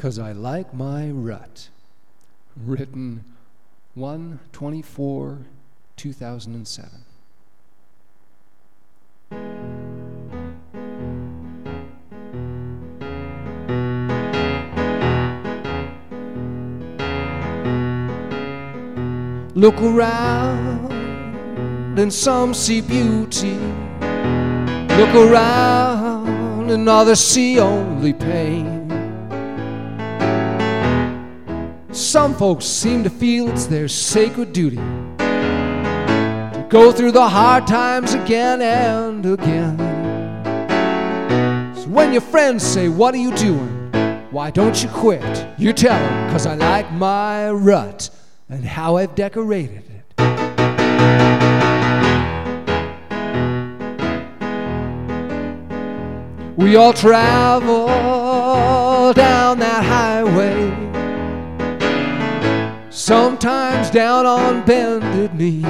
'Cause I like my rut. Written 1/24/2007. Look around and some see beauty. Look around and others see only pain. Some folks seem to feel it's their sacred duty to go through the hard times again and again. So when your friends say, "What are you doing? Why don't you quit?" You tell them, "'Cause I like my rut and how I've decorated it." We all travel down that highway, sometimes down on bended knees.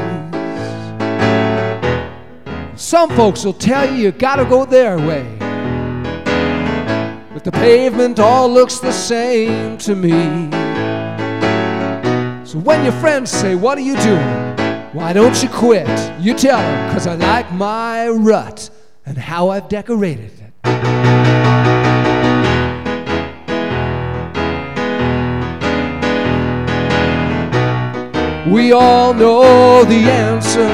Some folks will tell you you gotta go their way, but the pavement all looks the same to me. So when your friends say, "What are you doing? Why don't you quit?" You tell them, "'Cause I like my rut and how I've decorated it." We all know the answer,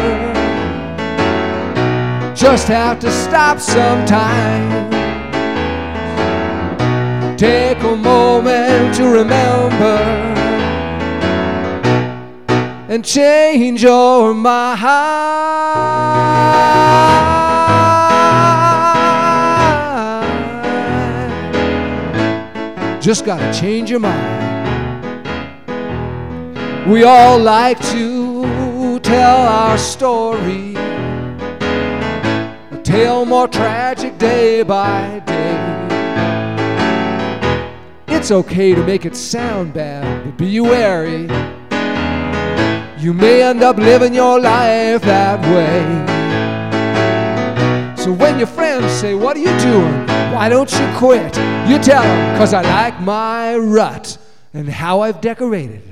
just have to stop sometime. Take a moment to remember and change your mind. Just gotta change your mind. We all like to tell our story, a tale more tragic day by day. It's okay to make it sound bad, but be wary. You may end up living your life that way. So when your friends say, "What are you doing? Why don't you quit?" You tell them, "'Cause I like my rut and how I've decorated it."